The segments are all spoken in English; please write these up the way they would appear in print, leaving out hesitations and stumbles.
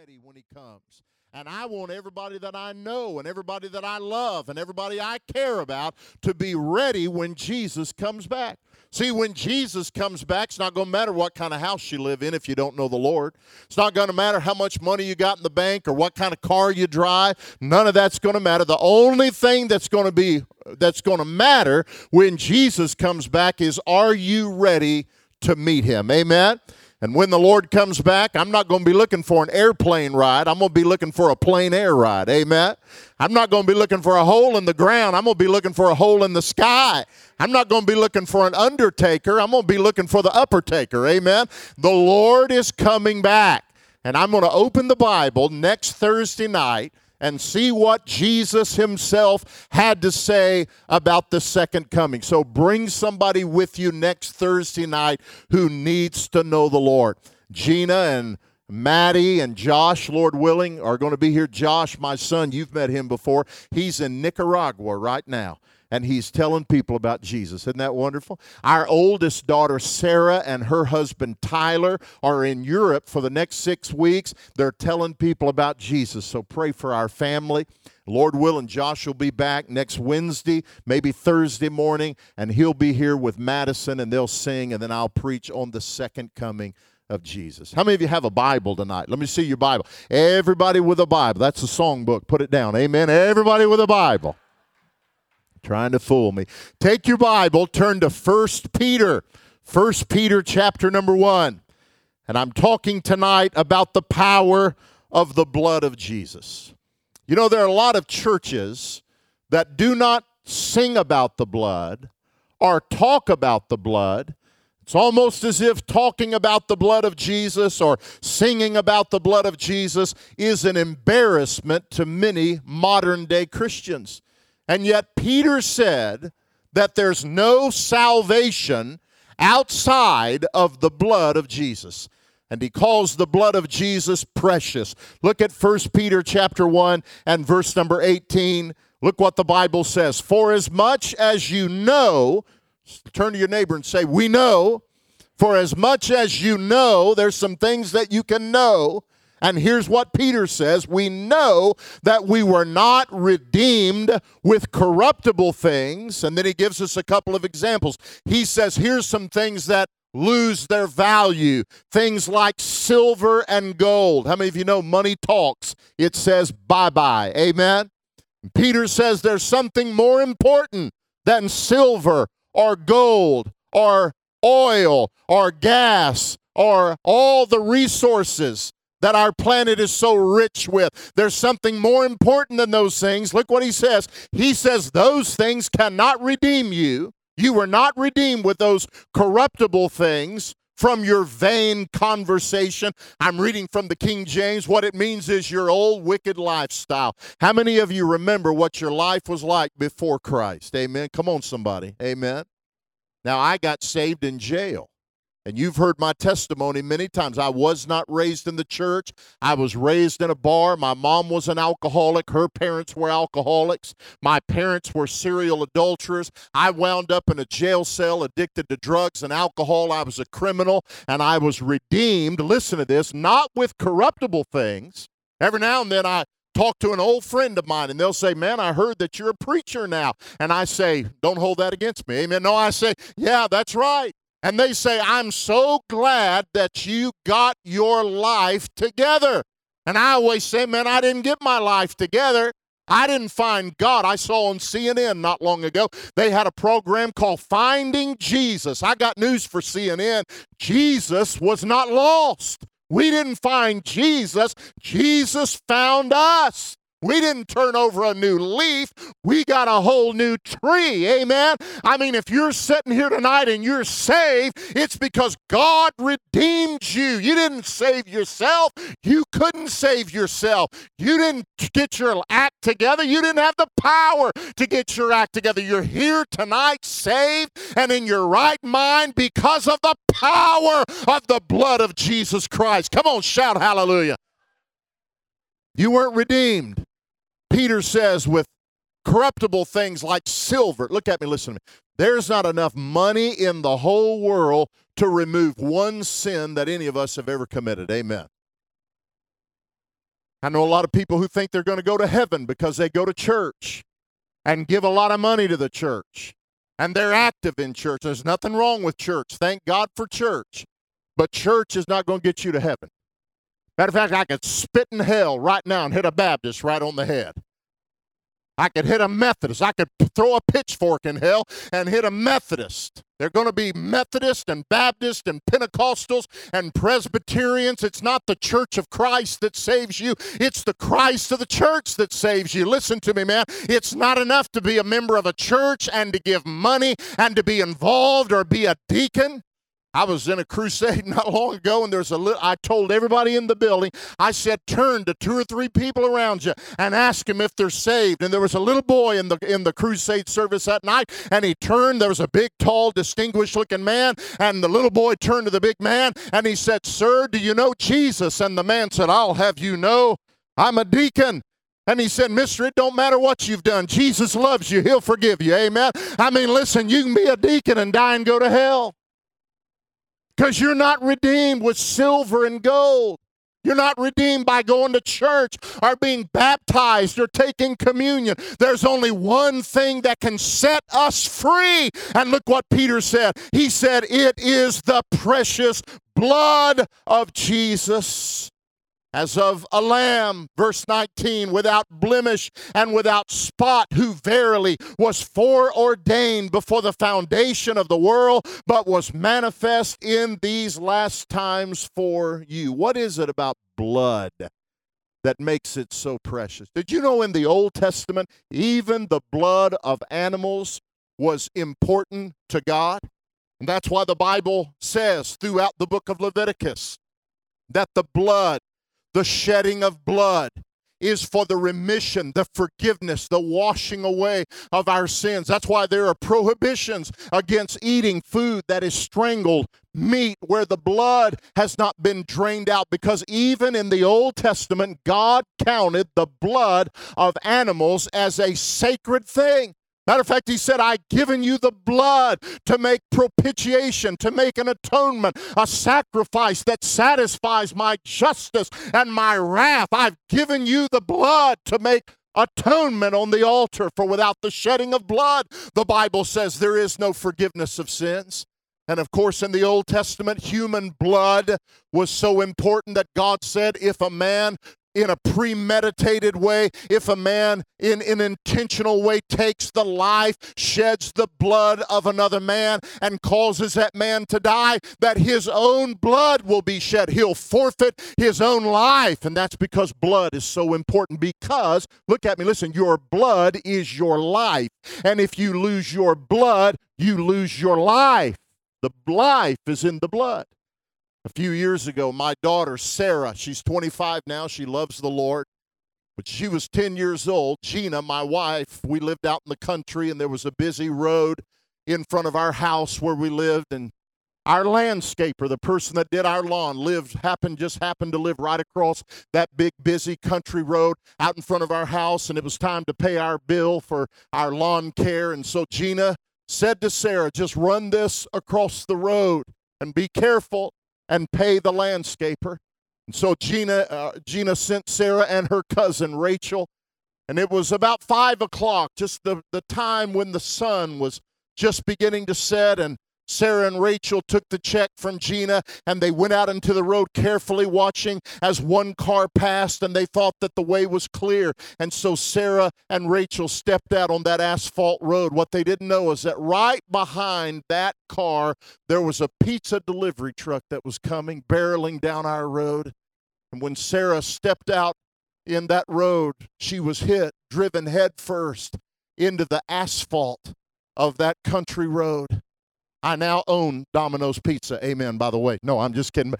ready when he comes. And I want everybody that I know and everybody that I love and everybody I care about to be ready when Jesus comes back. See, when Jesus comes back, it's not going to matter what kind of house you live in if you don't know the Lord. It's not going to matter how much money you got in the bank or what kind of car you drive. None of that's going to matter. The only thing that's going to matter when Jesus comes back is, are you ready to meet him? Amen? And when the Lord comes back, I'm not going to be looking for an airplane ride. I'm going to be looking for a plain air ride. Amen? I'm not going to be looking for a hole in the ground. I'm going to be looking for a hole in the sky. I'm not going to be looking for an undertaker. I'm going to be looking for the upper taker. Amen? The Lord is coming back. And I'm going to open the Bible next Thursday night and see what Jesus himself had to say about the second coming. So bring somebody with you next Thursday night who needs to know the Lord. Gina and Maddie and Josh, Lord willing, are going to be here. Josh, my son, you've met him before. He's in Nicaragua right now, and he's telling people about Jesus. Isn't that wonderful? Our oldest daughter, Sarah, and her husband, Tyler, are in Europe for the next 6 weeks. They're telling people about Jesus, so pray for our family. Lord willing, Josh will be back next Wednesday, maybe Thursday morning, and he'll be here with Madison, and they'll sing, and then I'll preach on the second coming of Jesus. How many of you have a Bible tonight? Let me see your Bible. Everybody with a Bible. That's a songbook. Put it down. Amen. Everybody with a Bible. Trying to fool me. Take your Bible, turn to 1 Peter. 1 Peter chapter number 1. And I'm talking tonight about the power of the blood of Jesus. You know, there are a lot of churches that do not sing about the blood or talk about the blood. It's almost as if talking about the blood of Jesus or singing about the blood of Jesus is an embarrassment to many modern-day Christians. And yet Peter said that there's no salvation outside of the blood of Jesus. And he calls the blood of Jesus precious. Look at 1 Peter chapter 1 and verse number 18. Look what the Bible says. For as much as you know, turn to your neighbor and say, we know. For as much as you know, there's some things that you can know. And here's what Peter says. We know that we were not redeemed with corruptible things. And then he gives us a couple of examples. He says, here's some things that lose their value. Things like silver and gold. How many of you know money talks? It says bye-bye. Amen? Peter says there's something more important than silver or gold or oil or gas or all the resources that our planet is so rich with. There's something more important than those things. Look what he says. He says those things cannot redeem you. You were not redeemed with those corruptible things from your vain conversation. I'm reading from the King James. What it means is your old wicked lifestyle. How many of you remember what your life was like before Christ? Amen. Come on, somebody. Amen. Now, I got saved in jail. And you've heard my testimony many times. I was not raised in the church. I was raised in a bar. My mom was an alcoholic. Her parents were alcoholics. My parents were serial adulterers. I wound up in a jail cell addicted to drugs and alcohol. I was a criminal, and I was redeemed, listen to this, not with corruptible things. Every now and then I talk to an old friend of mine, and they'll say, man, I heard that you're a preacher now. And I say, don't hold that against me. Amen. No, I say, yeah, that's right. And they say, I'm so glad that you got your life together. And I always say, man, I didn't get my life together. I didn't find God. I saw on CNN not long ago, they had a program called Finding Jesus. I got news for CNN. Jesus was not lost. We didn't find Jesus. Jesus found us. We didn't turn over a new leaf. We got a whole new tree. Amen. I mean, if you're sitting here tonight and you're saved, it's because God redeemed you. You didn't save yourself. You couldn't save yourself. You didn't get your act together. You didn't have the power to get your act together. You're here tonight saved and in your right mind because of the power of the blood of Jesus Christ. Come on, shout hallelujah. You weren't redeemed, Peter says, with corruptible things like silver. Look at me, listen to me. There's not enough money in the whole world to remove one sin that any of us have ever committed. Amen. I know a lot of people who think they're going to go to heaven because they go to church and give a lot of money to the church. And they're active in church. There's nothing wrong with church. Thank God for church. But church is not going to get you to heaven. Matter of fact, I could spit in hell right now and hit a Baptist right on the head. I could hit a Methodist. I could throw a pitchfork in hell and hit a Methodist. They're going to be Methodist and Baptist and Pentecostals and Presbyterians. It's not the church of Christ that saves you. It's the Christ of the church that saves you. Listen to me, man. It's not enough to be a member of a church and to give money and to be involved or be a deacon. I was in a crusade not long ago, and I told everybody in the building, I said, turn to 2 or 3 people around you and ask them if they're saved. And there was a little boy in the crusade service that night, and he turned. There was a big, tall, distinguished-looking man, and the little boy turned to the big man, and he said, "Sir, do you know Jesus?" And the man said, "I'll have you know, I'm a deacon." And he said, "Mister, it don't matter what you've done. Jesus loves you. He'll forgive you." Amen. I mean, listen, you can be a deacon and die and go to hell. Because you're not redeemed with silver and gold. You're not redeemed by going to church or being baptized or taking communion. There's only one thing that can set us free. And look what Peter said. He said, it is the precious blood of Jesus, as of a lamb, verse 19, without blemish and without spot, who verily was foreordained before the foundation of the world, but was manifest in these last times for you. What is it about blood that makes it so precious? Did you know in the Old Testament, even the blood of animals was important to God? And that's why the Bible says throughout the book of Leviticus that the blood, the shedding of blood, is for the remission, the forgiveness, the washing away of our sins. That's why there are prohibitions against eating food that is strangled meat where the blood has not been drained out, because even in the Old Testament, God counted the blood of animals as a sacred thing. Matter of fact, he said, I've given you the blood to make propitiation, to make an atonement, a sacrifice that satisfies my justice and my wrath. I've given you the blood to make atonement on the altar, for without the shedding of blood, the Bible says there is no forgiveness of sins. And of course, in the Old Testament, human blood was so important that God said, if a man in a premeditated way, if a man in an intentional way takes the life, sheds the blood of another man, and causes that man to die, that his own blood will be shed. He'll forfeit his own life. And that's because blood is so important. Because, look at me, listen, your blood is your life. And if you lose your blood, you lose your life. The life is in the blood. A few years ago, my daughter, Sarah, she's 25 now. She loves the Lord. But she was 10 years old. Gina, my wife, we lived out in the country, and there was a busy road in front of our house where we lived. And our landscaper, the person that did our lawn, just happened to live right across that big, busy country road out in front of our house. And it was time to pay our bill for our lawn care. And so Gina said to Sarah, just run this across the road and be careful and pay the landscaper. And so Gina sent Sarah and her cousin Rachel, and it was about 5 o'clock, just the time when the sun was just beginning to set, and Sarah and Rachel took the check from Gina, and they went out into the road carefully watching as one car passed, and they thought that the way was clear. And so Sarah and Rachel stepped out on that asphalt road. What they didn't know is that right behind that car, there was a pizza delivery truck that was coming, barreling down our road. And when Sarah stepped out in that road, she was driven head first into the asphalt of that country road. I now own Domino's Pizza. Amen, by the way. No, I'm just kidding.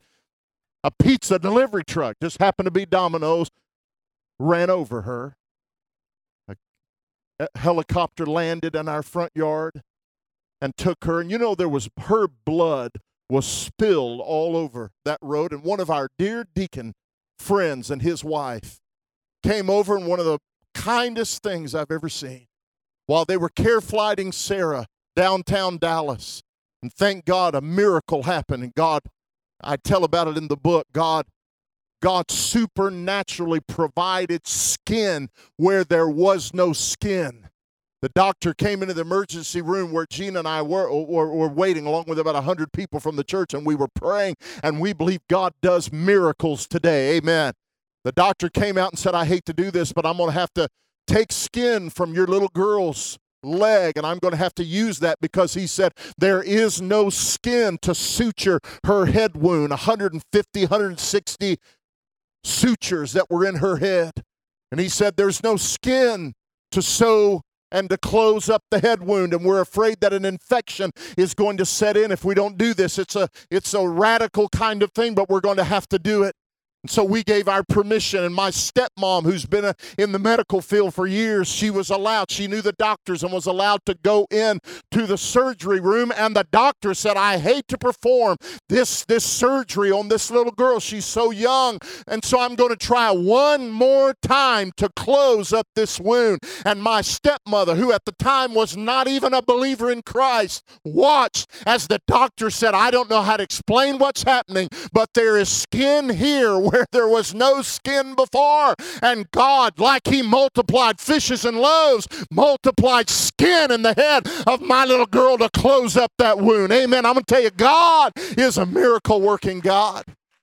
A pizza delivery truck, just happened to be Domino's, ran over her. A helicopter landed in our front yard and took her. And you know, her blood was spilled all over that road. And one of our dear deacon friends and his wife came over, and one of the kindest things I've ever seen, while they were care flighting Sarah downtown Dallas. And thank God a miracle happened. And God, I tell about it in the book, God God supernaturally provided skin where there was no skin. The doctor came into the emergency room where Gina and I were waiting along with about 100 people from the church, and we were praying, and we believe God does miracles today. Amen. The doctor came out and said, I hate to do this, but I'm going to have to take skin from your little girl's leg, and I'm going to have to use that because he said there is no skin to suture her head wound. 150, 160 sutures that were in her head. And he said there's no skin to sew and to close up the head wound, and we're afraid that an infection is going to set in if we don't do this. It's a radical kind of thing, but we're going to have to do it. And so we gave our permission, and my stepmom, who's been in the medical field for years, she knew the doctors and was allowed to go in to the surgery room, and the doctor said, I hate to perform this surgery on this little girl. She's so young, and so I'm going to try one more time to close up this wound. And my stepmother, who at the time was not even a believer in Christ, watched as the doctor said, I don't know how to explain what's happening, but there is skin here where there was no skin before. And God, like he multiplied fishes and loaves, multiplied skin in the head of my little girl to close up that wound. Amen. I'm going to tell you, God is a miracle-working God.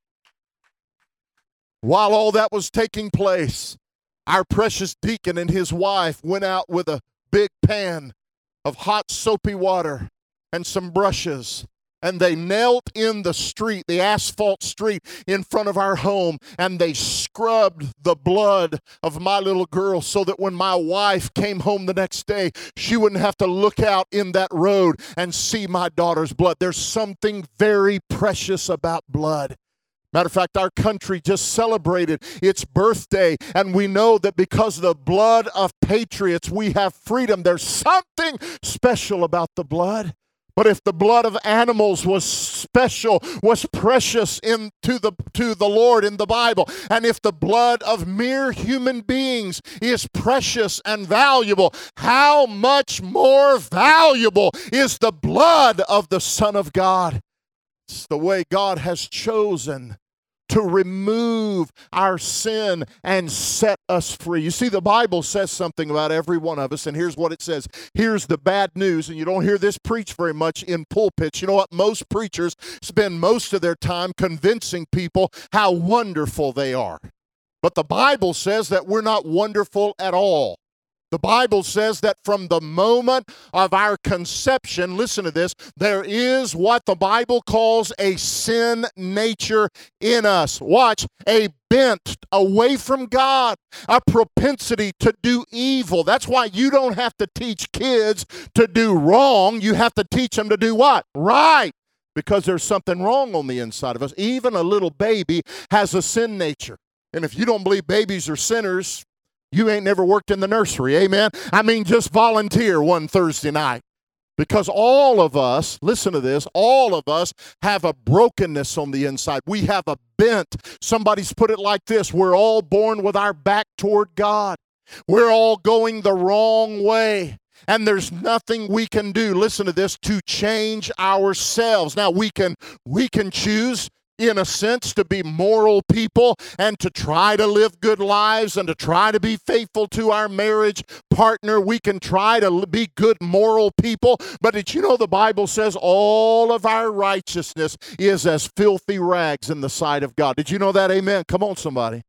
While all that was taking place, our precious deacon and his wife went out with a big pan of hot soapy water and some brushes, and they knelt in the street, the asphalt street in front of our home, and they scrubbed the blood of my little girl so that when my wife came home the next day, she wouldn't have to look out in that road and see my daughter's blood. There's something very precious about blood. Matter of fact, our country just celebrated its birthday, and we know that because of the blood of patriots, we have freedom. There's something special about the blood. But if the blood of animals was special, was precious to the Lord in the Bible, and if the blood of mere human beings is precious and valuable, how much more valuable is the blood of the Son of God? It's the way God has chosen to remove our sin and set us free. You see, the Bible says something about every one of us, and here's what it says. Here's the bad news, and you don't hear this preached very much in pulpits. You know what? Most preachers spend most of their time convincing people how wonderful they are. But the Bible says that we're not wonderful at all. The Bible says that from the moment of our conception, listen to this, there is what the Bible calls a sin nature in us. Watch, a bent away from God, a propensity to do evil. That's why you don't have to teach kids to do wrong. You have to teach them to do what? Right. Because there's something wrong on the inside of us. Even a little baby has a sin nature. And if you don't believe babies are sinners, you ain't never worked in the nursery, amen? I mean, just volunteer one Thursday night. Because all of us, listen to this, all of us have a brokenness on the inside. We have a bent. Somebody's put it like this, we're all born with our back toward God. We're all going the wrong way. And there's nothing we can do, listen to this, to change ourselves. Now, we can choose, in a sense, to be moral people and to try to live good lives and to try to be faithful to our marriage partner. We can try to be good moral people. But did you know the Bible says all of our righteousness is as filthy rags in the sight of God? Did you know that? Amen. Come on, somebody.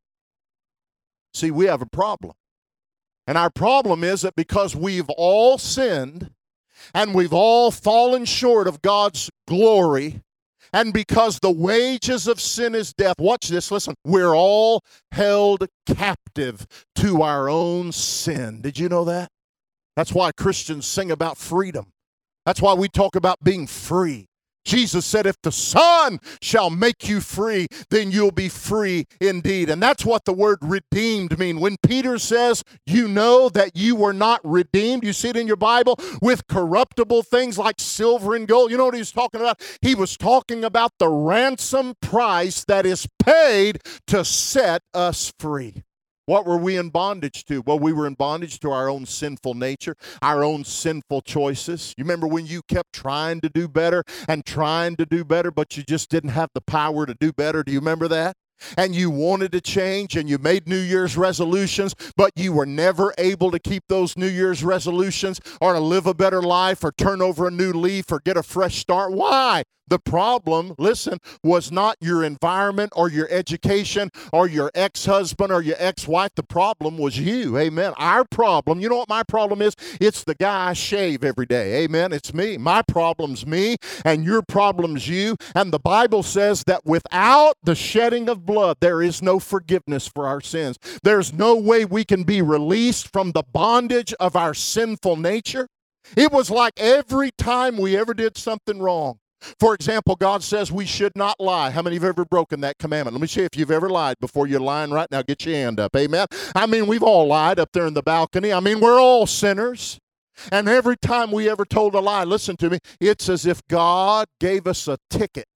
See, we have a problem. And our problem is that because we've all sinned and we've all fallen short of God's glory, and because the wages of sin is death, watch this, listen, we're all held captive to our own sin. Did you know that? That's why Christians sing about freedom. That's why we talk about being free. Jesus said, if the Son shall make you free, then you'll be free indeed. And that's what the word redeemed means. When Peter says, you know that you were not redeemed, you see it in your Bible, with corruptible things like silver and gold. You know what he was talking about? He was talking about the ransom price that is paid to set us free. What were we in bondage to? Well, we were in bondage to our own sinful nature, our own sinful choices. You remember when you kept trying to do better and trying to do better, but you just didn't have the power to do better? Do you remember that? and you wanted to change and you made New Year's resolutions, but you were never able to keep those New Year's resolutions or to live a better life or turn over a new leaf or get a fresh start? Why? The problem, listen, was not your environment or your education or your ex-husband or your ex-wife. The problem was you. Amen. Our problem, you know what my problem is? It's the guy I shave every day. Amen. It's me. My problem's me, and your problem's you. And the Bible says that without the shedding of blood, there is no forgiveness for our sins. There's no way we can be released from the bondage of our sinful nature. It was like every time we ever did something wrong. For example, God says we should not lie. How many of you have ever broken that commandment? Let me see if you've ever lied before. You're lying right now. Get your hand up. Amen. I mean, we've all lied up there in the balcony. I mean, we're all sinners. And every time we ever told a lie, listen to me, it's as if God gave us a ticket.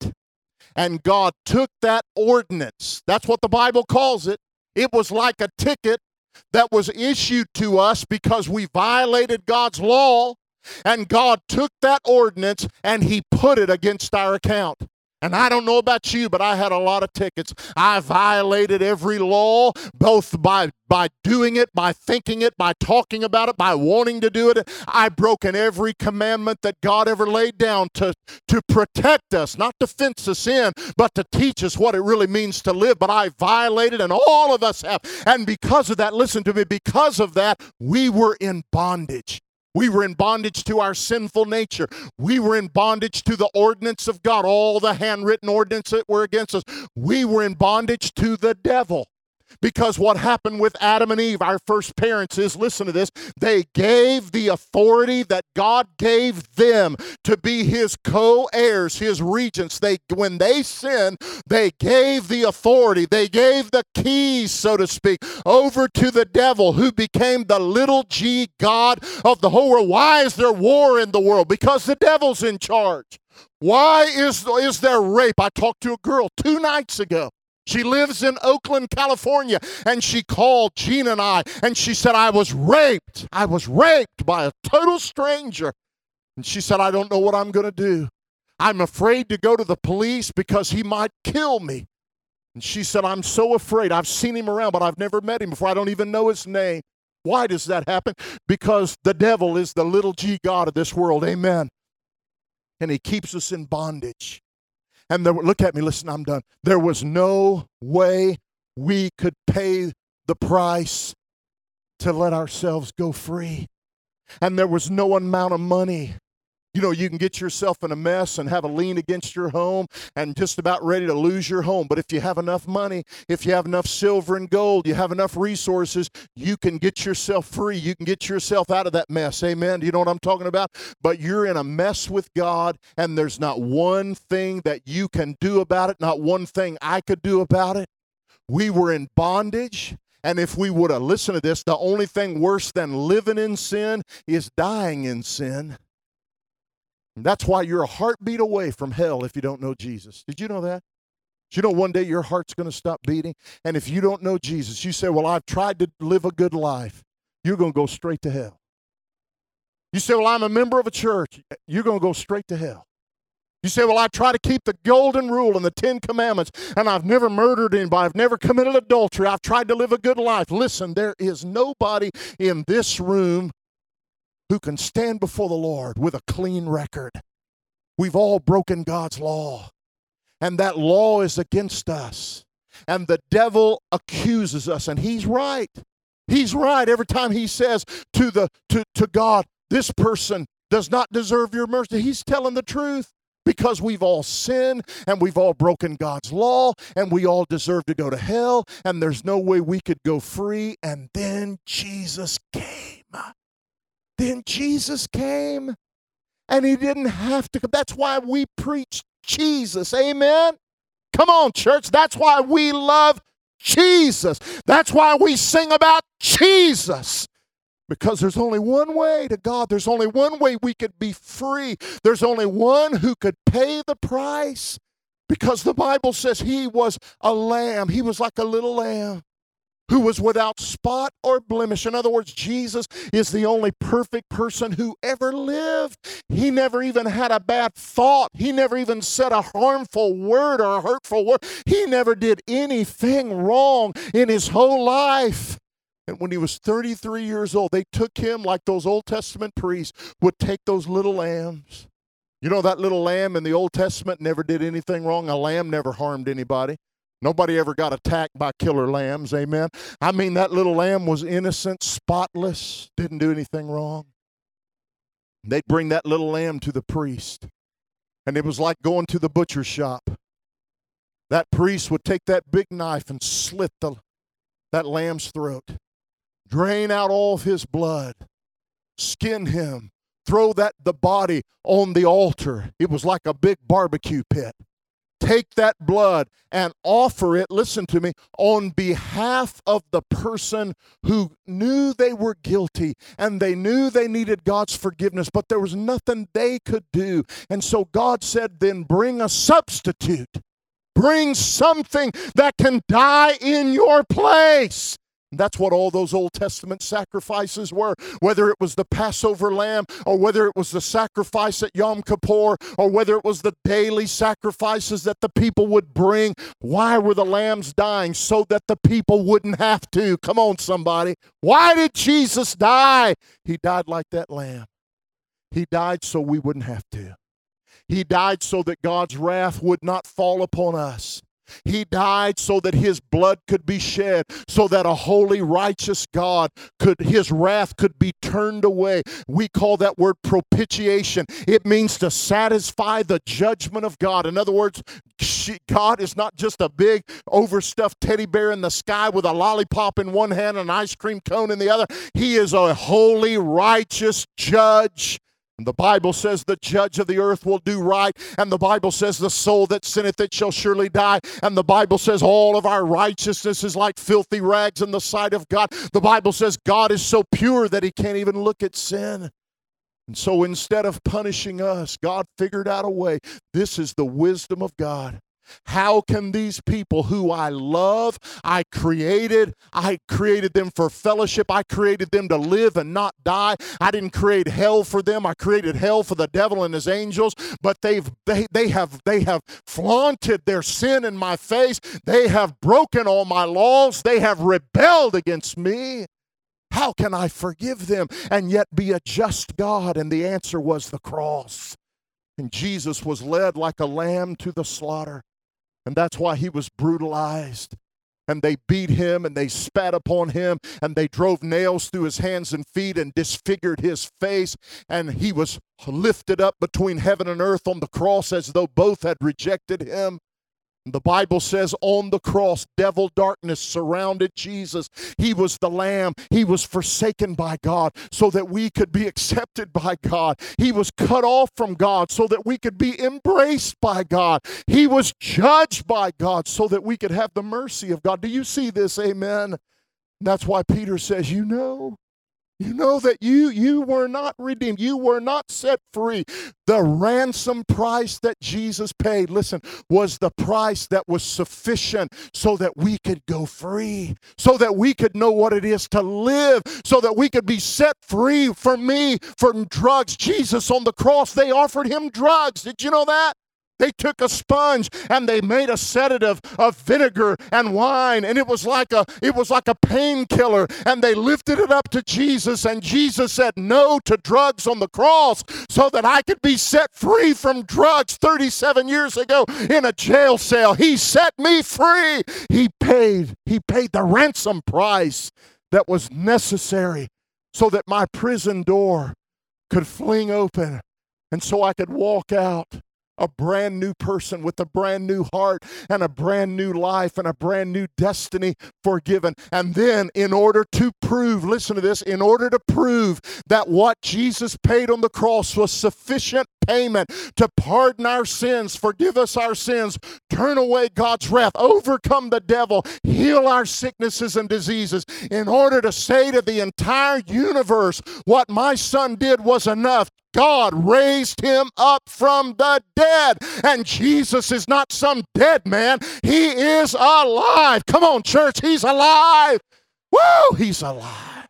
And God took that ordinance. That's what the Bible calls it. It was like a ticket that was issued to us because we violated God's law. And God took that ordinance and he put it against our account. And I don't know about you, but I had a lot of tickets. I violated every law, both by doing it, by thinking it, by talking about it, by wanting to do it. I've broken every commandment that God ever laid down to protect us, not to fence us in, but to teach us what it really means to live. But I violated, and all of us have. And because of that, listen to me, because of that, we were in bondage. We were in bondage to our sinful nature. We were in bondage to the ordinance of God, all the handwritten ordinances that were against us. We were in bondage to the devil. Because what happened with Adam and Eve, our first parents, is, listen to this, they gave the authority that God gave them to be his co-heirs, his regents. When they sinned, they gave the authority, they gave the keys, so to speak, over to the devil, who became the little g God of the whole world. Why is there war in the world? Because the devil's in charge. Why is there rape? I talked to a girl 2 nights ago. She lives in Oakland, California, and she called Gina and I, and she said, I was raped. I was raped by a total stranger. And she said, I don't know what I'm going to do. I'm afraid to go to the police because he might kill me. And she said, I'm so afraid. I've seen him around, but I've never met him before. I don't even know his name. Why does that happen? Because the devil is the little g God of this world. Amen. And he keeps us in bondage. And look at me, listen, I'm done. There was no way we could pay the price to let ourselves go free. And there was no amount of money. You know, you can get yourself in a mess and have a lien against your home and just about ready to lose your home. But if you have enough money, if you have enough silver and gold, you have enough resources, you can get yourself free. You can get yourself out of that mess. Amen. Do you know what I'm talking about? But you're in a mess with God, and there's not one thing that you can do about it, not one thing I could do about it. We were in bondage. And if we would have listened to this, the only thing worse than living in sin is dying in sin. That's why you're a heartbeat away from hell if you don't know Jesus. Did you know that? Did you know one day your heart's going to stop beating? And if you don't know Jesus, you say, well, I've tried to live a good life. You're going to go straight to hell. You say, well, I'm a member of a church. You're going to go straight to hell. You say, well, I try to keep the golden rule and the 10 commandments, and I've never murdered anybody. I've never committed adultery. I've tried to live a good life. Listen, there is nobody in this room who can stand before the Lord with a clean record. We've all broken God's law, and that law is against us. And the devil accuses us, and he's right. He's right every time he says to God, this person does not deserve your mercy. He's telling the truth, because we've all sinned, and we've all broken God's law, and we all deserve to go to hell, and there's no way we could go free. And then Jesus came. Then Jesus came, and he didn't have to come. That's why we preach Jesus. Amen? Come on, church. That's why we love Jesus. That's why we sing about Jesus. Because there's only one way to God. There's only one way we could be free. There's only one who could pay the price. Because the Bible says he was a lamb. He was like a little lamb who was without spot or blemish. In other words, Jesus is the only perfect person who ever lived. He never even had a bad thought. He never even said a harmful word or a hurtful word. He never did anything wrong in his whole life. And when he was 33 years old, they took him like those Old Testament priests would take those little lambs. You know, that little lamb in the Old Testament never did anything wrong. A lamb never harmed anybody. Nobody ever got attacked by killer lambs, amen? I mean, that little lamb was innocent, spotless, didn't do anything wrong. They'd bring that little lamb to the priest, and it was like going to the butcher shop. That priest would take that big knife and slit that lamb's throat, drain out all of his blood, skin him, throw the body on the altar. It was like a big barbecue pit. Take that blood and offer it, listen to me, on behalf of the person who knew they were guilty and they knew they needed God's forgiveness, but there was nothing they could do. And so God said, then bring a substitute. Bring something that can die in your place. That's what all those Old Testament sacrifices were, whether it was the Passover lamb or whether it was the sacrifice at Yom Kippur or whether it was the daily sacrifices that the people would bring. Why were the lambs dying? So that the people wouldn't have to. Come on, somebody. Why did Jesus die? He died like that lamb. He died so we wouldn't have to. He died so that God's wrath would not fall upon us. He died so that his blood could be shed, so that a holy, righteous God his wrath could be turned away. We call that word propitiation. It means to satisfy the judgment of God. In other words, God is not just a big overstuffed teddy bear in the sky with a lollipop in one hand and an ice cream cone in the other. He is a holy, righteous judge. And the Bible says the judge of the earth will do right. And the Bible says the soul that sinneth it shall surely die. And the Bible says all of our righteousness is like filthy rags in the sight of God. The Bible says God is so pure that he can't even look at sin. And so instead of punishing us, God figured out a way. This is the wisdom of God. How can these people who I love, I created them for fellowship. I created them to live and not die. I didn't create hell for them. I created hell for the devil and his angels, but they have flaunted their sin in my face. They have broken all my laws. They have rebelled against me. How can I forgive them and yet be a just God? And the answer was the cross. And Jesus was led like a lamb to the slaughter. And that's why he was brutalized. And they beat him and they spat upon him and they drove nails through his hands and feet and disfigured his face. And he was lifted up between heaven and earth on the cross as though both had rejected him. The Bible says on the cross, devil darkness surrounded Jesus. He was the lamb. He was forsaken by God so that we could be accepted by God. He was cut off from God so that we could be embraced by God. He was judged by God so that we could have the mercy of God. Do you see this? Amen. That's why Peter says, you know that you were not redeemed. You were not set free. The ransom price that Jesus paid, listen, was the price that was sufficient so that we could go free, so that we could know what it is to live, so that we could be set free from drugs. Jesus on the cross, they offered him drugs. Did you know that? They took a sponge and they made a sedative of vinegar and wine, and it was like a painkiller, and they lifted it up to Jesus, and Jesus said no to drugs on the cross so that I could be set free from drugs 37 years ago in a jail cell. He set me free. He paid the ransom price that was necessary so that my prison door could fling open and so I could walk out a brand new person with a brand new heart and a brand new life and a brand new destiny forgiven. And then in order to prove, listen to this, in order to prove that what Jesus paid on the cross was sufficient payment to pardon our sins, forgive us our sins, turn away God's wrath, overcome the devil, heal our sicknesses and diseases, in order to say to the entire universe, what my son did was enough. God raised him up from the dead. And Jesus is not some dead man. He is alive. Come on, church. He's alive. Woo! He's alive.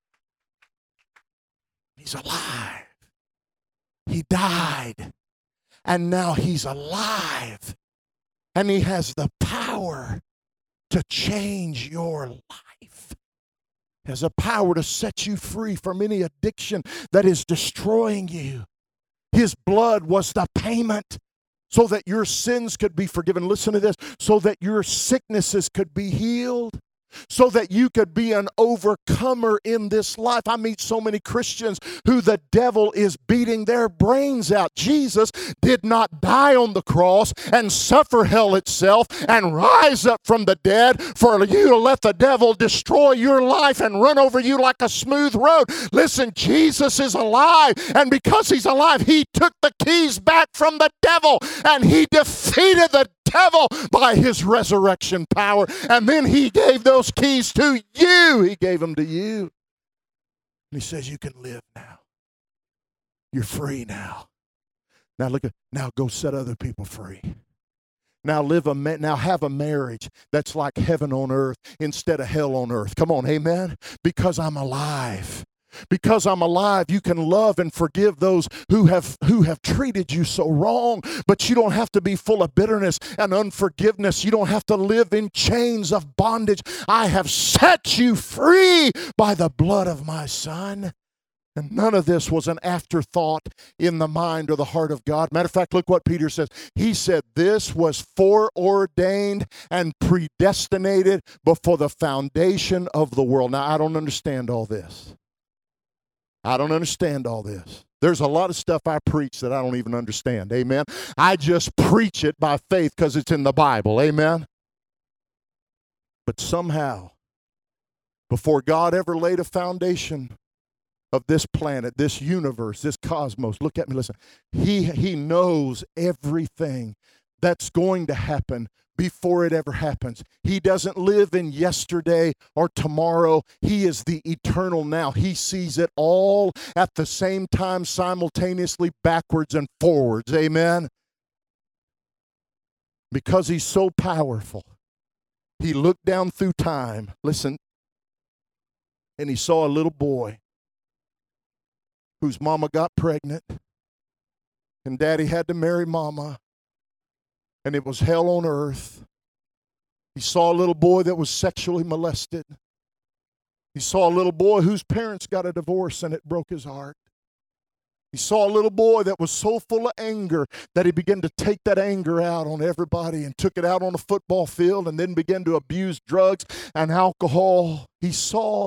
He's alive. He died, and now he's alive. And he has the power to change your life. He has the power to set you free from any addiction that is destroying you. His blood was the payment so that your sins could be forgiven. Listen to this. So that your sicknesses could be healed. So that you could be an overcomer in this life. I meet so many Christians who the devil is beating their brains out. Jesus did not die on the cross and suffer hell itself and rise up from the dead for you to let the devil destroy your life and run over you like a smooth road. Listen, Jesus is alive, and because he's alive, he took the keys back from the devil and he defeated the devil by his resurrection power. And then he gave those keys to you. He gave them to you. And he says, you can live now. You're free now. Now look at, now go set other people free. Now now have a marriage that's like heaven on earth instead of hell on earth. Come on, amen? Because I'm alive. Because I'm alive, you can love and forgive those who have treated you so wrong. But you don't have to be full of bitterness and unforgiveness. You don't have to live in chains of bondage. I have set you free by the blood of my Son. And none of this was an afterthought in the mind or the heart of God. Matter of fact, look what Peter says. He said this was foreordained and predestinated before the foundation of the world. Now, I don't understand all this. I don't understand all this. There's a lot of stuff I preach that I don't even understand. Amen. I just preach it by faith because it's in the Bible. Amen. But somehow, before God ever laid a foundation of this planet, this universe, this cosmos, look at me, listen. He knows everything that's going to happen before it ever happens. He doesn't live in yesterday or tomorrow. He is the eternal now. He sees it all at the same time, simultaneously, backwards and forwards. Amen? Because he's so powerful, he looked down through time, listen, and he saw a little boy whose mama got pregnant, and daddy had to marry mama. And it was hell on earth. He saw a little boy that was sexually molested. He saw a little boy whose parents got a divorce, and it broke his heart. He saw a little boy that was so full of anger that he began to take that anger out on everybody and took it out on a football field and then began to abuse drugs and alcohol. He saw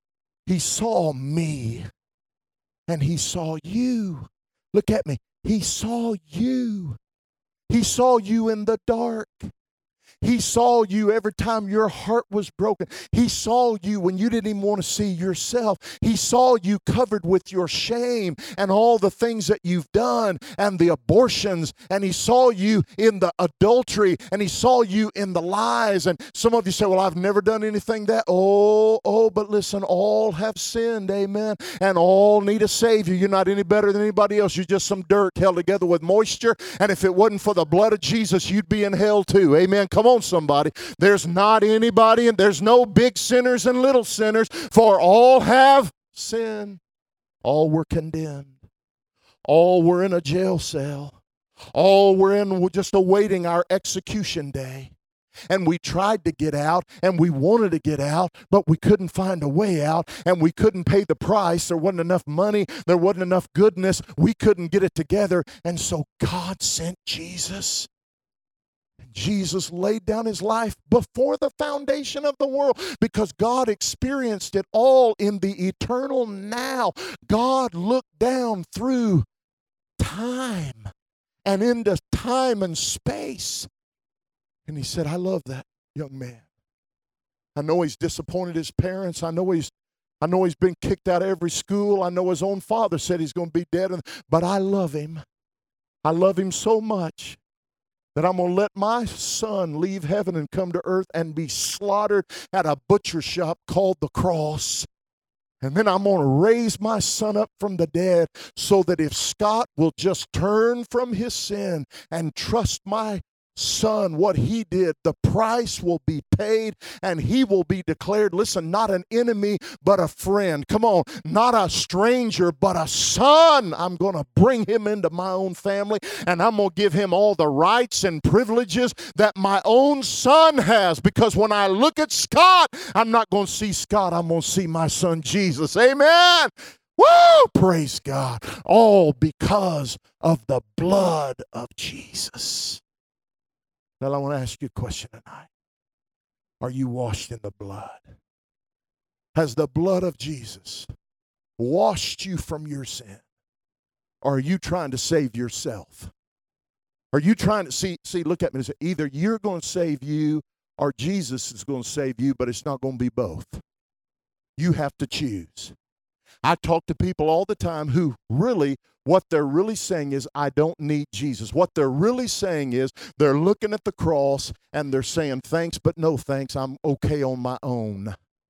me, and he saw you. Look at me. He saw you. He saw you in the dark. He saw you every time your heart was broken. He saw you when you didn't even want to see yourself. He saw you covered with your shame and all the things that you've done and the abortions. And he saw you in the adultery, and he saw you in the lies. And some of you say, well, I've never done anything that. But listen, all have sinned, amen, and all need a Savior. You're not any better than anybody else. You're just some dirt held together with moisture. And if it wasn't for the blood of Jesus, you'd be in hell too, amen. Come on, somebody. There's not anybody, and there's no big sinners and little sinners, for all have sinned. All were condemned. All were in a jail cell. All were just awaiting our execution day. And we tried to get out, and we wanted to get out, but we couldn't find a way out, and we couldn't pay the price. There wasn't enough money. There wasn't enough goodness. We couldn't get it together. And so God sent Jesus. Jesus laid down his life before the foundation of the world because God experienced it all in the eternal now. God looked down through time and into time and space. And he said, I love that young man. I know he's disappointed his parents. I know he's been kicked out of every school. I know his own father said he's going to be dead. But I love him. I love him so much that I'm going to let my son leave heaven and come to earth and be slaughtered at a butcher shop called the cross. And then I'm going to raise my son up from the dead so that if Scott will just turn from his sin and trust my Son, what he did, the price will be paid and he will be declared, listen, not an enemy, but a friend. Come on, not a stranger, but a son. I'm going to bring him into my own family and I'm going to give him all the rights and privileges that my own son has, because when I look at Scott, I'm not going to see Scott, I'm going to see my son Jesus. Amen. Woo! Praise God. All because of the blood of Jesus. Now, I want to ask you a question tonight. Are you washed in the blood? Has the blood of Jesus washed you from your sin? Or are you trying to save yourself? Are you trying to, see, look at me and say, either you're going to save you or Jesus is going to save you, but it's not going to be both. You have to choose. I talk to people all the time who really, what they're really saying is, I don't need Jesus. What they're really saying is, they're looking at the cross and they're saying, thanks, but no thanks. I'm okay on my own.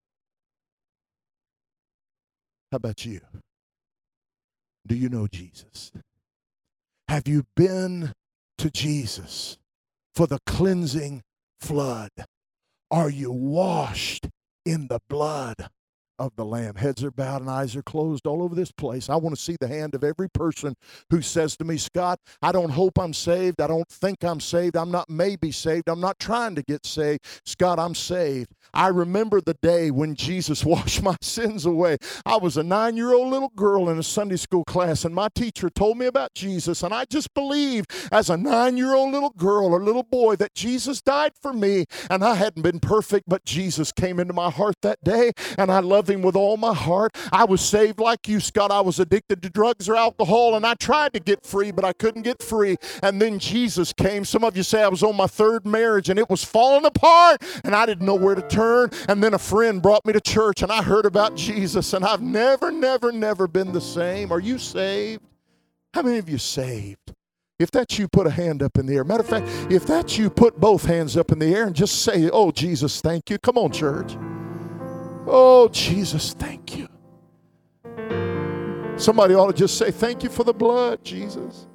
How about you? Do you know Jesus? Have you been to Jesus for the cleansing flood? Are you washed in the blood of the Lamb? Heads are bowed and eyes are closed all over this place. I want to see the hand of every person who says to me, Scott, I don't hope I'm saved. I don't think I'm saved. I'm not maybe saved. I'm not trying to get saved. Scott, I'm saved. I remember the day when Jesus washed my sins away. I was a 9-year-old little girl in a Sunday school class, and my teacher told me about Jesus, and I just believed as a 9-year-old little girl or little boy that Jesus died for me, and I hadn't been perfect, but Jesus came into my heart that day, and I love him with all my heart. I was saved like you, Scott. I was addicted to drugs or alcohol, and I tried to get free, but I couldn't get free, and then Jesus came. Some of you say I was on my 3rd marriage, and it was falling apart, and I didn't know where to turn. And then a friend brought me to church and I heard about Jesus, and I've never been the same. Are you saved? How many of you saved? If that's you, put a hand up in the air. Matter of fact, if that's you, put both hands up in the air and just say, oh, Jesus, thank you. Come on, church. Oh, Jesus, thank you. Somebody ought to just say, thank you for the blood, Jesus.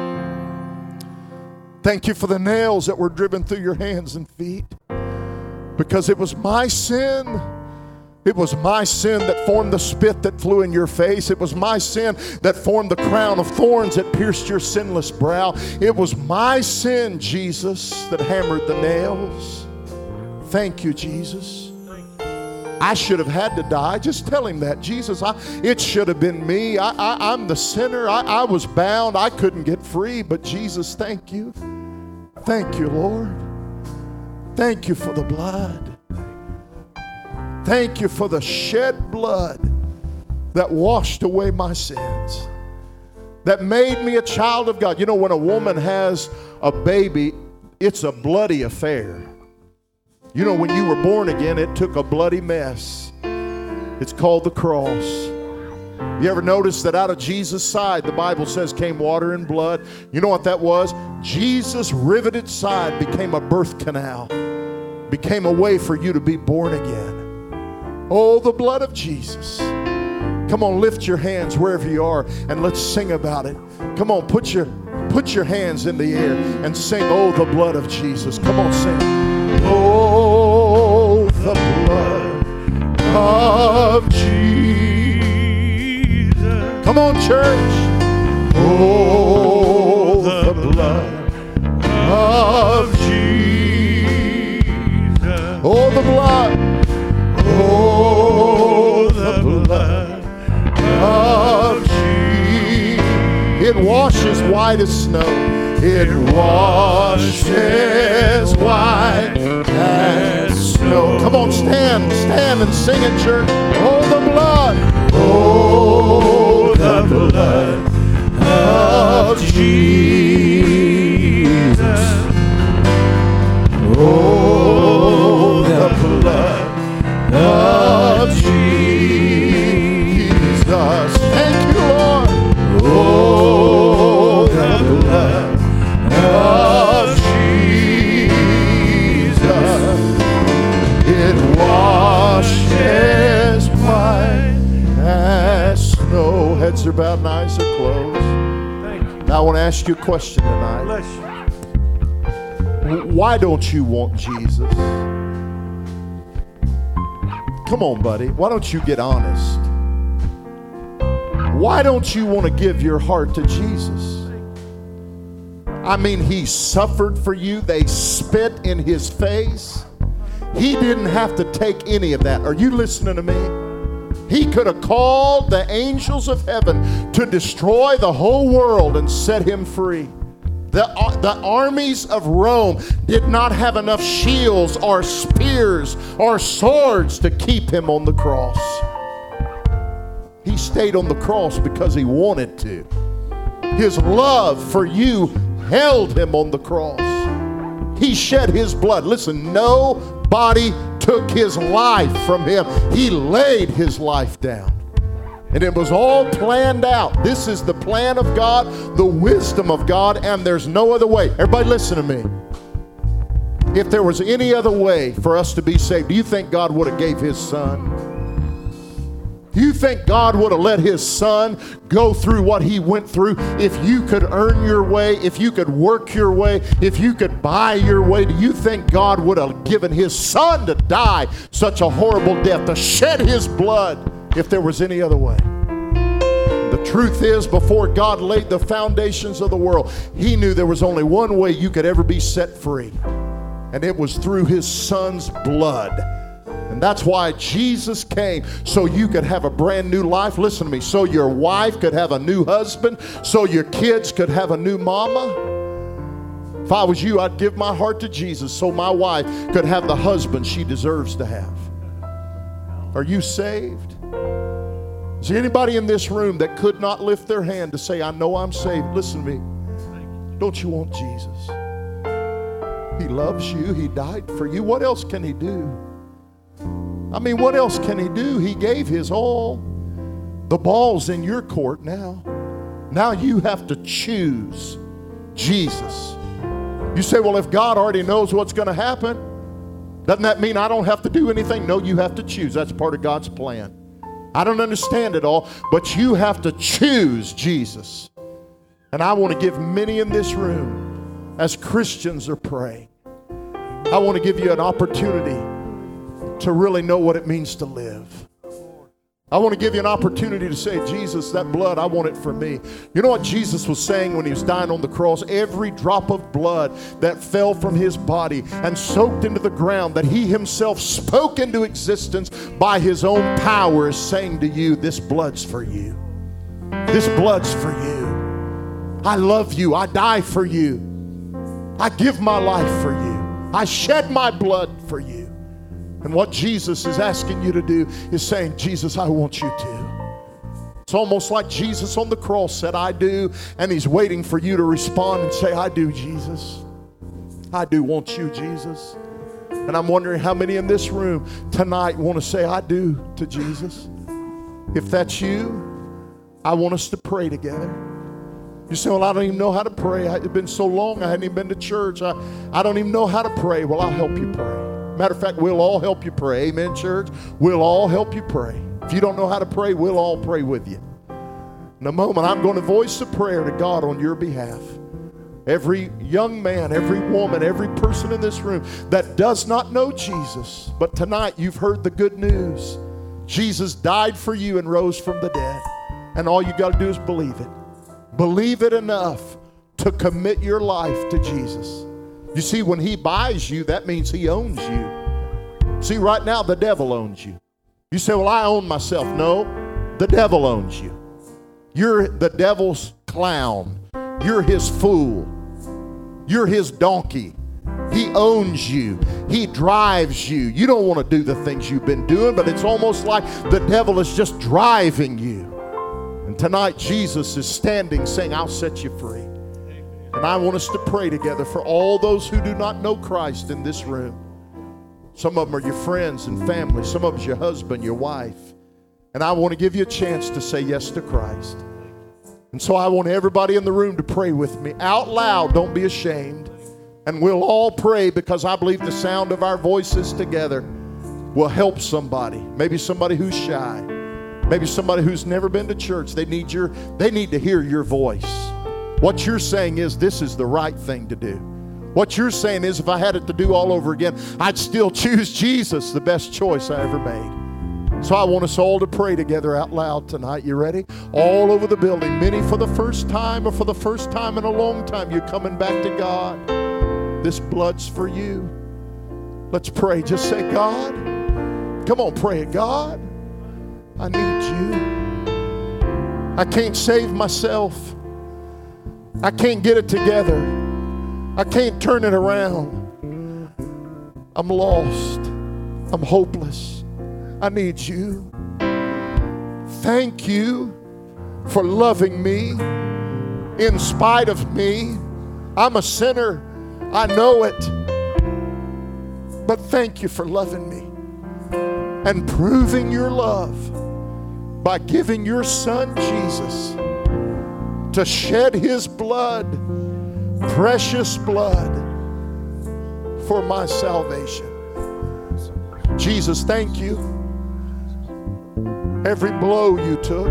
Thank you for the nails that were driven through your hands and feet. Because it was my sin. It was my sin that formed the spit that flew in your face. It was my sin that formed the crown of thorns that pierced your sinless brow. It was my sin, Jesus, that hammered the nails. Thank you, Jesus. I should have had to die. Just tell him that. Jesus, it should have been me. I'm the sinner. I was bound. I couldn't get free. But Jesus, thank you. Thank you, Lord. Thank you for the blood. Thank you for the shed blood that washed away my sins, that made me a child of God. You know, when a woman has a baby, it's a bloody affair. You know, when you were born again, it took a bloody mess. It's called the cross. You ever notice that out of Jesus' side, the Bible says, came water and blood? You know what that was? Jesus' riveted side became a birth canal, became a way for you to be born again. Oh, the blood of Jesus. Come on, lift your hands wherever you are and let's sing about it. Come on, put your hands in the air and sing, oh, the blood of Jesus. Come on, sing. Oh, the blood of Jesus. Come on, church. Oh, the blood of Jesus. Oh, the blood. Oh, the blood of Jesus. It washes white as snow. It washes white as snow. Come on, stand and sing it, church. Oh, the blood. Oh, the blood of Jesus. Oh, the blood of Jesus. Thank you, Lord. Oh, the blood of Jesus. It washes white as snow. Heads are bowed and eyes are closed. Thank you. Now I want to ask you a question tonight. Bless you. Why don't you want Jesus? Come on, buddy. Why don't you get honest? Why don't you want to give your heart to Jesus? I mean, he suffered for you. They spit in his face. He didn't have to take any of that. Are you listening to me? He could have called the angels of heaven to destroy the whole world and set him free. The armies of Rome did not have enough shields or spears or swords to keep him on the cross. He stayed on the cross because he wanted to. His love for you held him on the cross. He shed his blood. Listen, nobody took his life from him. He laid his life down. And it was all planned out. This is the plan of God, the wisdom of God, and there's no other way. Everybody listen to me. If there was any other way for us to be saved, do you think God would have gave his son? Do you think God would have let his son go through what he went through? If you could earn your way, if you could work your way, if you could buy your way, do you think God would have given his son to die such a horrible death, to shed his blood, if there was any other way? The truth is, before God laid the foundations of the world, he knew there was only one way you could ever be set free, and it was through his son's blood. And that's why Jesus came, so you could have a brand new life. Listen to me. So your wife could have a new husband, so your kids could have a new mama. If I was you, I'd give my heart to Jesus so my wife could have the husband she deserves to have. Are you saved? Is there anybody in this room that could not lift their hand to say, I know I'm saved? Listen to me. Don't you want Jesus? He loves you. He died for you. What else can he do? I mean, what else can he do? He gave his all. The ball's in your court now. Now you have to choose Jesus. You say, well, if God already knows what's going to happen, doesn't that mean I don't have to do anything? No, you have to choose. That's part of God's plan. I don't understand it all, but you have to choose Jesus. And I want to give many in this room, as Christians are praying, I want to give you an opportunity to really know what it means to live. I want to give you an opportunity to say, Jesus, that blood, I want it for me. You know what Jesus was saying when he was dying on the cross? Every drop of blood that fell from his body and soaked into the ground, that he himself spoke into existence by his own power, is saying to you, this blood's for you. This blood's for you. I love you. I die for you. I give my life for you. I shed my blood for you. And what Jesus is asking you to do is saying, Jesus, I want you to. It's almost like Jesus on the cross said, I do, and he's waiting for you to respond and say, I do, Jesus. I do want you, Jesus. And I'm wondering how many in this room tonight want to say, I do to Jesus. If that's you, I want us to pray together. You say, well, I don't even know how to pray. It's been so long, I hadn't even been to church. I don't even know how to pray. Well, I'll help you pray. Matter of fact, we'll all help you pray. Amen, church? We'll all help you pray. If you don't know how to pray, we'll all pray with you. In a moment, I'm going to voice a prayer to God on your behalf. Every young man, every woman, every person in this room that does not know Jesus, but tonight you've heard the good news. Jesus died for you and rose from the dead. And all you got to do is believe it. Believe it enough to commit your life to Jesus. You see, when he buys you, that means he owns you. See, right now, the devil owns you. You say, well, I own myself. No, the devil owns you. You're the devil's clown. You're his fool. You're his donkey. He owns you. He drives you. You don't want to do the things you've been doing, but it's almost like the devil is just driving you. And tonight, Jesus is standing saying, I'll set you free. And I want us to pray together for all those who do not know Christ in this room. Some of them are your friends and family. Some of them is your husband, your wife. And I want to give you a chance to say yes to Christ. And so I want everybody in the room to pray with me out loud. Don't be ashamed. And we'll all pray, because I believe the sound of our voices together will help somebody. Maybe somebody who's shy. Maybe somebody who's never been to church. They need to hear your voice. What you're saying is, this is the right thing to do. What you're saying is, if I had it to do all over again, I'd still choose Jesus, the best choice I ever made. So I want us all to pray together out loud tonight. You ready? All over the building, many for the first time or for the first time in a long time, you're coming back to God. This blood's for you. Let's pray. Just say, God, come on, pray it. God, I need you. I can't save myself. I can't get it together. I can't turn it around. I'm lost. I'm hopeless. I need you. Thank you for loving me in spite of me. I'm a sinner. I know it. But thank you for loving me and proving your love by giving your son Jesus to shed his blood, precious blood, for my salvation. Jesus, thank you. Every blow you took,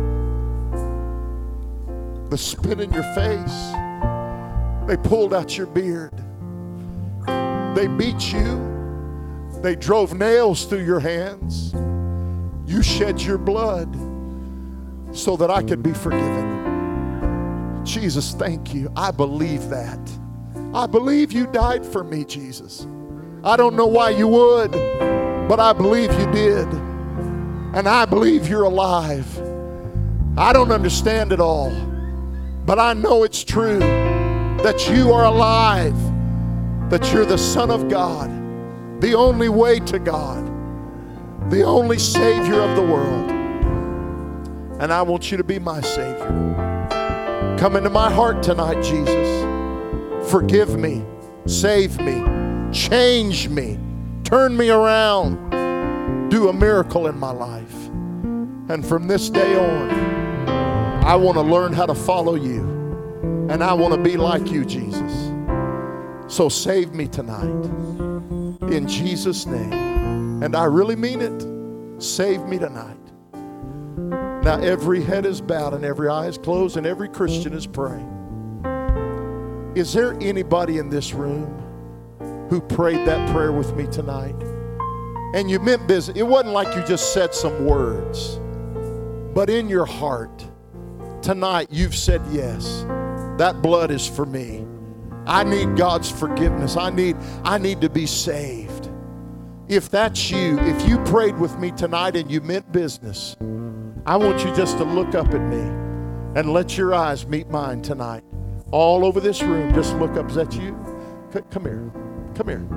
the spit in your face, they pulled out your beard, they beat you, they drove nails through your hands. You shed your blood so that I could be forgiven. Jesus, thank you. I believe that. I believe you died for me, Jesus. I don't know why you would, but I believe you did. And I believe you're alive. I don't understand it all, but I know it's true that you are alive, that you're the Son of God, the only way to God, the only Savior of the world. And I want you to be my Savior. Come into my heart tonight, Jesus. Forgive me, save me, change me, turn me around, do a miracle in my life. And from this day on, I want to learn how to follow you, and I want to be like you, Jesus. So save me tonight, in Jesus' name. And I really mean it. Save me tonight. Now every head is bowed and every eye is closed and every Christian is praying. Is there anybody in this room who prayed that prayer with me tonight? And you meant business. It wasn't like you just said some words, but in your heart, tonight you've said, yes, that blood is for me. I need God's forgiveness. I need to be saved. If that's you, if you prayed with me tonight and you meant business, I want you just to look up at me and let your eyes meet mine tonight. All over this room, just look up. Is that you? Come here. Come here.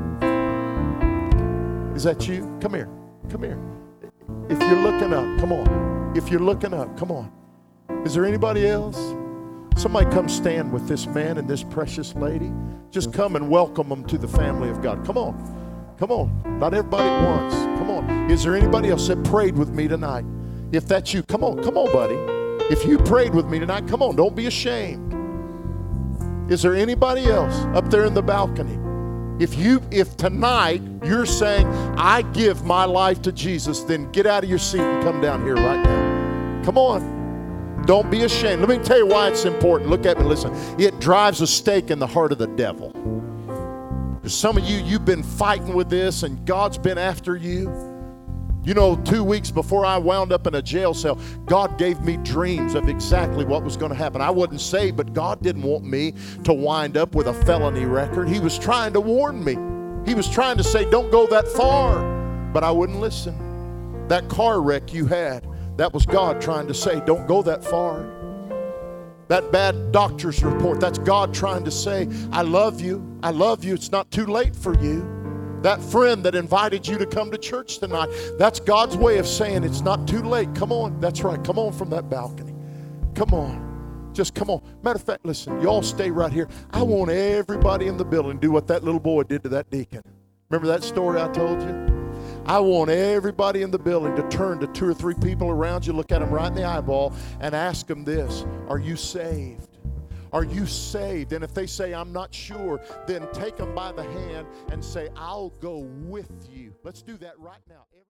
Is that you? Come here. Come here. If you're looking up, come on. If you're looking up, come on. Is there anybody else? Somebody come stand with this man and this precious lady. Just come and welcome them to the family of God. Come on. Come on. Not everybody at once. Come on. Is there anybody else that prayed with me tonight? If that's you, come on. Come on, buddy. If you prayed with me tonight, come on. Don't be ashamed. Is there anybody else up there in the balcony? If tonight you're saying, I give my life to Jesus, then get out of your seat and come down here right now. Come on. Don't be ashamed. Let me tell you why it's important. Look at me, listen. It drives a stake in the heart of the devil. Some of you, you've been fighting with this and God's been after you. You know, 2 weeks before I wound up in a jail cell, God gave me dreams of exactly what was going to happen. I wasn't saved, but God didn't want me to wind up with a felony record. He was trying to warn me. He was trying to say, don't go that far. But I wouldn't listen. That car wreck you had, that was God trying to say, don't go that far. That bad doctor's report, that's God trying to say, I love you. I love you. It's not too late for you. That friend that invited you to come to church tonight, that's God's way of saying it's not too late. Come on. That's right. Come on from that balcony. Come on. Just come on. Matter of fact, listen, y'all stay right here. I want everybody in the building to do what that little boy did to that deacon. Remember that story I told you? I want everybody in the building to turn to 2 or 3 people around you, look at them right in the eyeball, and ask them this: are you saved? Are you saved? And if they say, I'm not sure, then take them by the hand and say, I'll go with you. Let's do that right now.